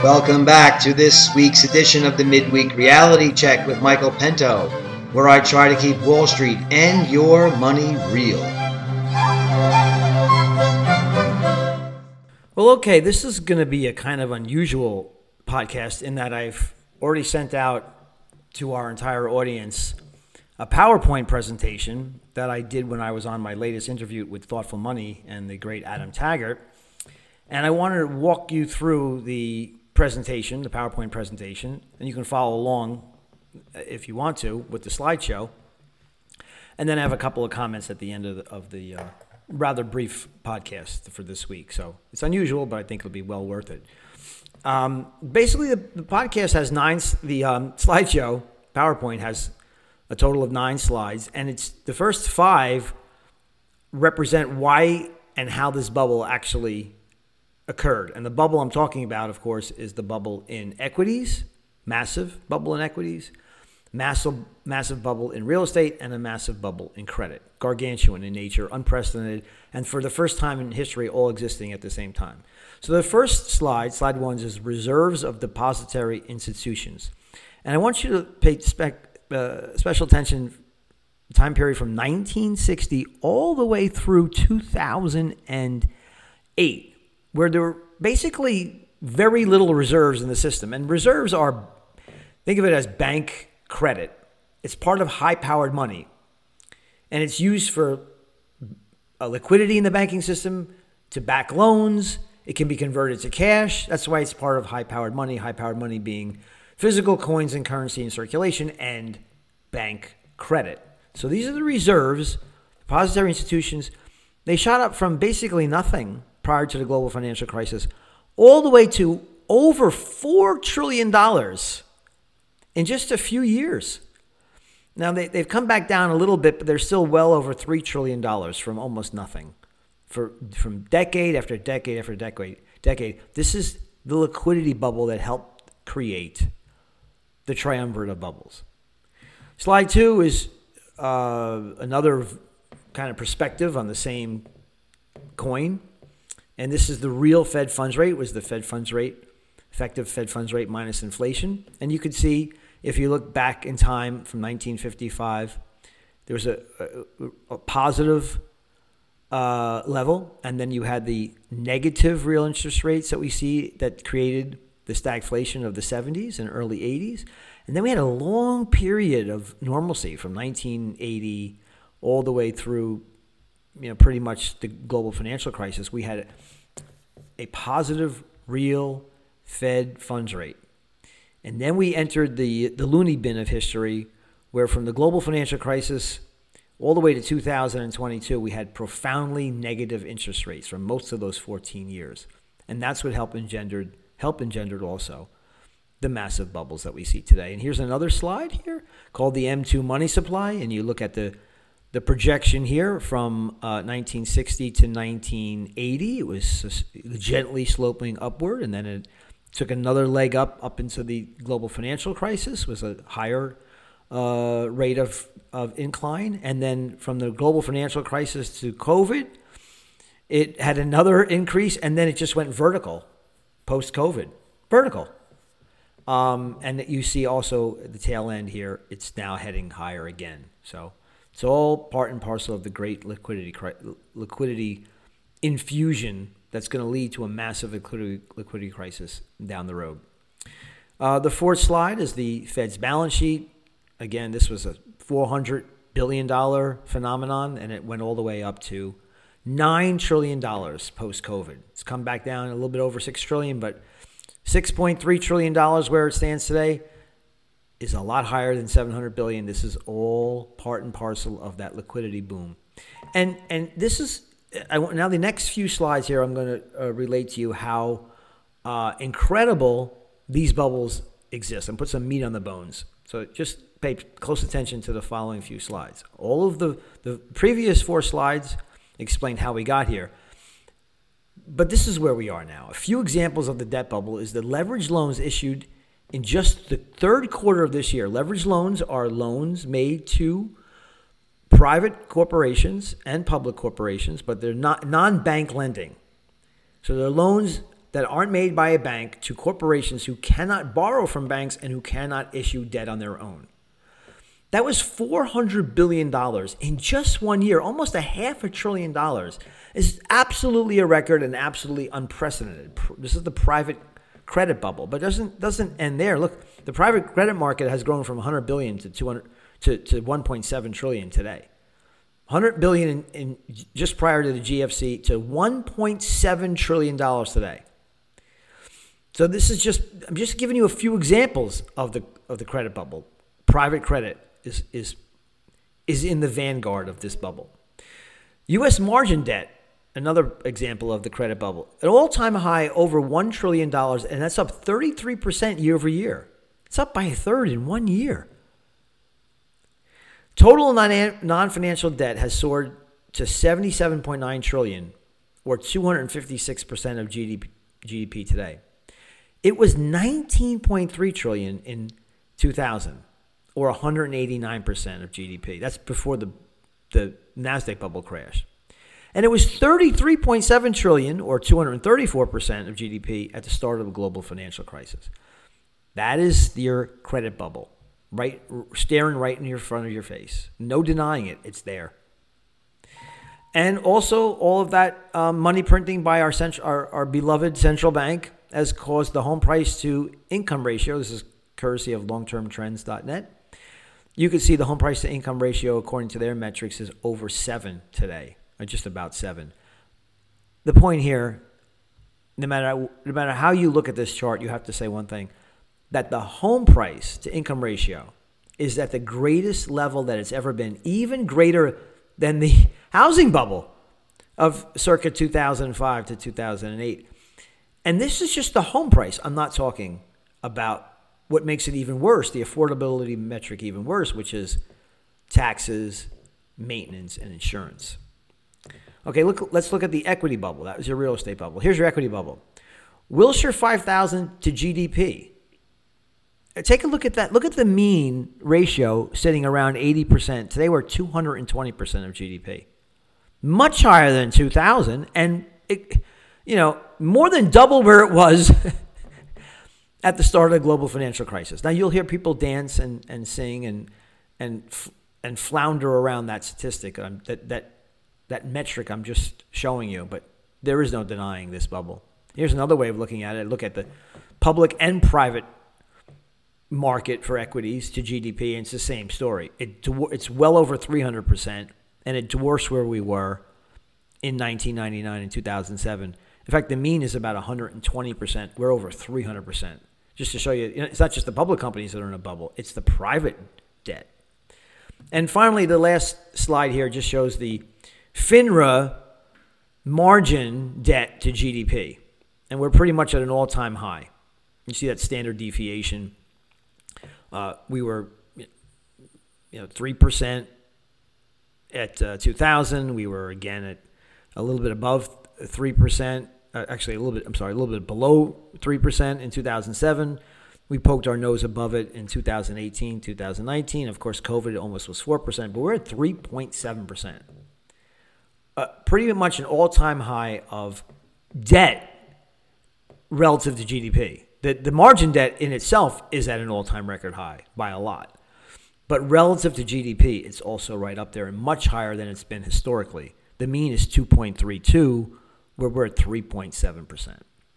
Welcome back to this week's edition of the Midweek Reality Check with Michael Pento, where I try to keep Wall Street and your money real. Well, okay, this is going to be a kind of unusual podcast in that I've already sent out to our entire audience a PowerPoint presentation that I did when I was on my latest interview with Thoughtful Money and the great Adam Taggart. And I wanted to walk you through the presentation, the PowerPoint presentation, and you can follow along if you want to with the slideshow. And then I have a couple of comments at the end of the rather brief podcast for this week. So it's unusual, but I think it'll be well worth it. Basically, the podcast has the slideshow, PowerPoint has a total of 9 slides, and it's the first 5 represent why and how this bubble actually occurred. And the bubble I'm talking about, of course, is the bubble in equities, massive bubble in equities, massive bubble in real estate, and a massive bubble in credit. Gargantuan in nature, unprecedented, and for the first time in history, all existing at the same time. So the first slide 1, is reserves of depository institutions. And I want you to pay special attention time period from 1960 all the way through 2008, where there were basically very little reserves in the system. And reserves are, think of it as bank credit. It's part of high-powered money. And it's used for liquidity in the banking system, to back loans. It can be converted to cash. That's why it's part of high-powered money being physical coins and currency in circulation, and bank credit. So these are the reserves, depository institutions. They shot up from basically nothing prior to the global financial crisis all the way to over $4 trillion in just a few years. Now, they've come back down a little bit, but they're still well over $3 trillion from almost nothing. From decade after decade after decade. This is the liquidity bubble that helped create the triumvirate of bubbles. Slide 2 is another kind of perspective on the same coin. And this is the real Fed funds rate, was the Fed funds rate, effective Fed funds rate minus inflation. And you could see, if you look back in time from 1955, there was a positive level, and then you had the negative real interest rates that we see that created the stagflation of the 70s and early 80s. And then we had a long period of normalcy from 1980 all the way through, pretty much the global financial crisis. We had a positive real Fed funds rate. And then we entered the loony bin of history, where from the global financial crisis all the way to 2022, we had profoundly negative interest rates for most of those 14 years. And that's what helped engendered also the massive bubbles that we see today. And here's another slide here called the M2 money supply. And you look at the projection here from 1960 to 1980. It was gently sloping upward, and then it took another leg up into the global financial crisis, was a higher rate of incline. And then from the global financial crisis to COVID, it had another increase, and then it just went vertical post-COVID. Vertical. And you see also at the tail end here, it's now heading higher again. So it's all part and parcel of the great liquidity infusion that's going to lead to a massive liquidity crisis down the road. The fourth slide is the Fed's balance sheet. Again, this was a $400 billion phenomenon, and it went all the way up to $9 trillion post-COVID. It's come back down a little bit over $6 trillion, but $6.3 trillion where it stands today is a lot higher than $700 billion. This is all part and parcel of that liquidity boom. And this is, now the next few slides here, I'm going to relate to you how incredible these bubbles exist and put some meat on the bones. So just pay close attention to the following few slides. All of the previous 4 slides explain how we got here. But this is where we are now. A few examples of the debt bubble is the leveraged loans issued in just the third quarter of this year. Leveraged loans are loans made to private corporations and public corporations, but they're not non-bank lending. So they're loans that aren't made by a bank to corporations who cannot borrow from banks and who cannot issue debt on their own. That was $400 billion in just 1 year, almost $500 billion. It's absolutely a record and absolutely unprecedented. This is the private credit bubble, but doesn't end there. Look, the private credit market has grown from 100 billion to 1.7 trillion today. 100 billion in just prior to the GFC to 1.7 trillion dollars today. So this is I'm just giving you a few examples of the credit bubble. Private credit is in the vanguard of this bubble. U.S. margin debt, another example of the credit bubble, an all-time high over $1 trillion, and that's up 33% year over year. It's up by a third in 1 year. Total non-financial debt has soared to $77.9 trillion, or 256% of GDP today. It was $19.3 trillion in 2000. Or 189% of GDP. That's before the NASDAQ bubble crash. And it was $33.7 trillion, or 234% of GDP at the start of the global financial crisis. That is your credit bubble, right, staring right in your front of your face. No denying it. It's there. And also, all of that money printing by our beloved central bank has caused the home price to income ratio. This is courtesy of longtermtrends.net. You can see the home price to income ratio, according to their metrics, is over 7 today, or just about 7. The point here, no matter how you look at this chart, you have to say one thing, that the home price to income ratio is at the greatest level that it's ever been, even greater than the housing bubble of circa 2005 to 2008. And this is just the home price. I'm not talking about what makes it even worse, the affordability metric even worse, which is taxes, maintenance, and insurance. Okay, let's look at the equity bubble. That was your real estate bubble. Here's your equity bubble. Wilshire 5,000 to GDP. Take a look at that. Look at the mean ratio sitting around 80%. Today we're 220% of GDP. Much higher than 2000, and more than double where it was at the start of the global financial crisis. Now you'll hear people dance and sing and flounder around that statistic, that metric I'm just showing you, but there is no denying this bubble. Here's another way of looking at it. Look at the public and private market for equities to GDP, and it's the same story. It's well over 300%, and it dwarfs where we were in 1999 and 2007. In fact, the mean is about 120%. We're over 300%. Just to show you, it's not just the public companies that are in a bubble. It's the private debt. And finally, the last slide here just shows the FINRA margin debt to GDP. And we're pretty much at an all-time high. You see that standard deviation. We were 3% at 2000. We were, again, at a little bit above 3%. Actually, a little bit below 3% in 2007. We poked our nose above it in 2018, 2019. Of course, COVID almost was 4%, but we're at 3.7%. Pretty much an all-time high of debt relative to GDP. The margin debt in itself is at an all-time record high by a lot. But relative to GDP, it's also right up there and much higher than it's been historically. The mean is 2.32, where we're at 3.7%.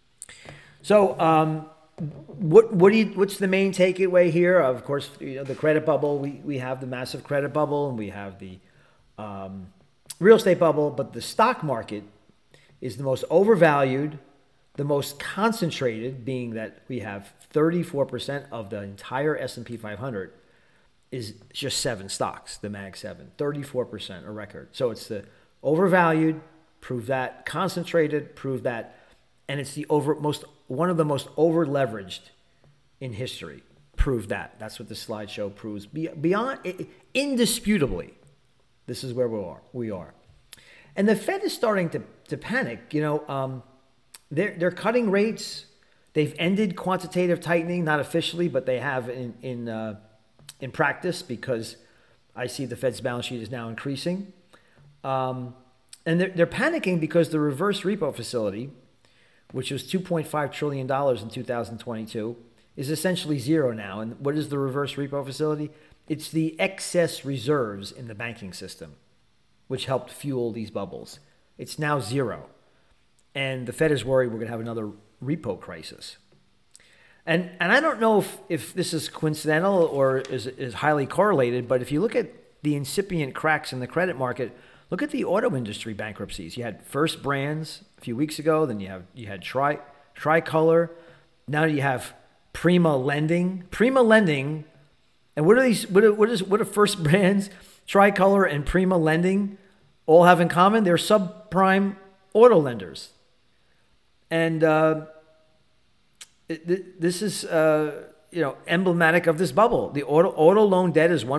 So what's the main takeaway here? Of course, the credit bubble. We have the massive credit bubble, and we have the real estate bubble. But the stock market is the most overvalued, the most concentrated, being that we have 34% of the entire S&P 500 is just 7 stocks, the Mag 7, 34%, a record. So it's the overvalued, prove that, concentrated, prove that, and it's one of the most over-leveraged in history. Prove that. That's what the slideshow proves. Beyond, indisputably, this is where we are. And the Fed is starting to panic. They're cutting rates. They've ended quantitative tightening, not officially, but they have in practice, because I see the Fed's balance sheet is now increasing. And they're panicking because the reverse repo facility, which was $2.5 trillion in 2022, is essentially zero now. And what is the reverse repo facility? It's the excess reserves in the banking system, which helped fuel these bubbles. It's now zero. And the Fed is worried we're going to have another repo crisis. And I don't know if this is coincidental or is highly correlated, but if you look at the incipient cracks in the credit market, look at the auto industry bankruptcies. You had First Brands a few weeks ago, then you had Tricolor. Now you have Prima Lending. Prima Lending, and what are these? What are First Brands, Tricolor, and Prima Lending all have in common? They're subprime auto lenders. And this is emblematic of this bubble. The auto loan debt is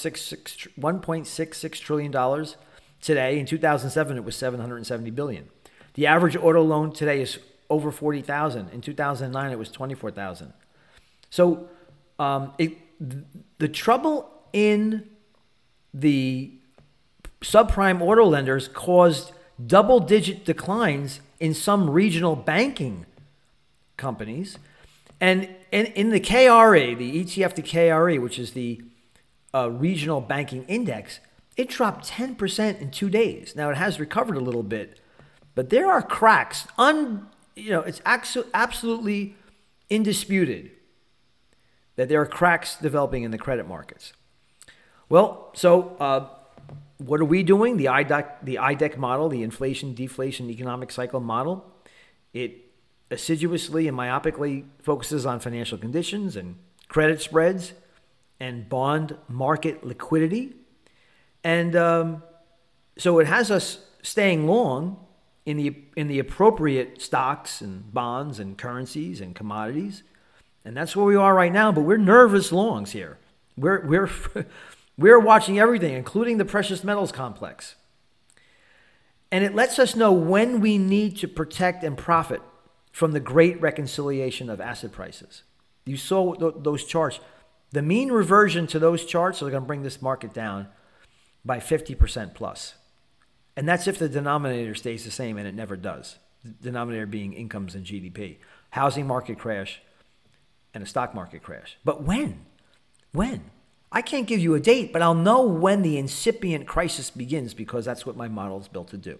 $1.66 trillion today. In 2007, it was $770 billion. The average auto loan today is over $40,000. In 2009, it was $24,000. So the trouble in the subprime auto lenders caused double-digit declines in some regional banking companies. And in the KRE, the ETF to KRE, which is the regional banking index, it dropped 10% in 2 days. Now, it has recovered a little bit, but there are cracks. It's absolutely indisputed that there are cracks developing in the credit markets. Well, so what are we doing? The IDEC model, the inflation, deflation, economic cycle model, it assiduously and myopically focuses on financial conditions and credit spreads and bond market liquidity. And so it has us staying long in the appropriate stocks and bonds and currencies and commodities. And that's where we are right now, but we're nervous longs here. We're watching everything, including the precious metals complex. And it lets us know when we need to protect and profit from the great reconciliation of asset prices. You saw those charts. The mean reversion to those charts are going to bring this market down by 50% plus. And that's if the denominator stays the same, and it never does. The denominator being incomes and GDP. Housing market crash and a stock market crash. But when? When? I can't give you a date, but I'll know when the incipient crisis begins because that's what my model is built to do.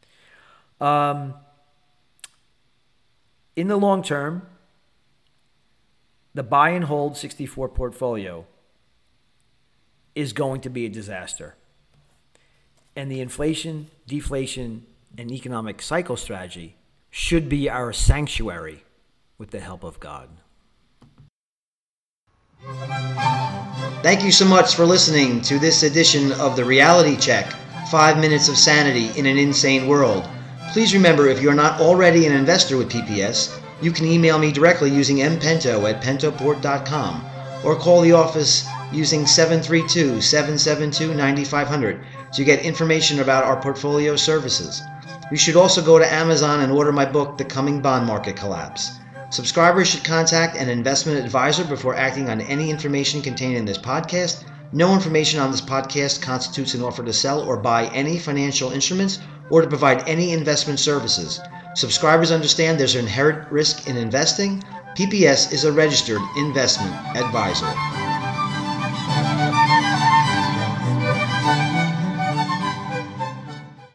In the long term, the buy and hold 64 portfolio is going to be a disaster. And the inflation, deflation, and economic cycle strategy should be our sanctuary with the help of God. Thank you so much for listening to this edition of The Reality Check, 5 Minutes of Sanity in an Insane World. Please remember, if you're not already an investor with PPS, you can email me directly using mpento@pentoport.com or call the office using 732-772-9500 to get information about our portfolio services. You should also go to Amazon and order my book, The Coming Bond Market Collapse. Subscribers should contact an investment advisor before acting on any information contained in this podcast. No information on this podcast constitutes an offer to sell or buy any financial instruments or to provide any investment services. Subscribers understand there's an inherent risk in investing. PPS is a registered investment advisor.